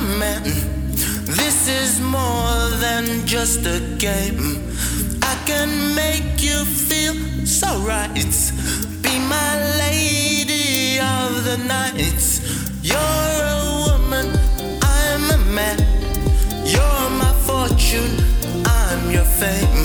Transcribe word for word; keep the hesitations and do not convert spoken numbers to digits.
man. This is more than just a game. I can make you feel so right. Be my lady of the night. You're a woman, I'm a man. You're my fortune, I'm your fame.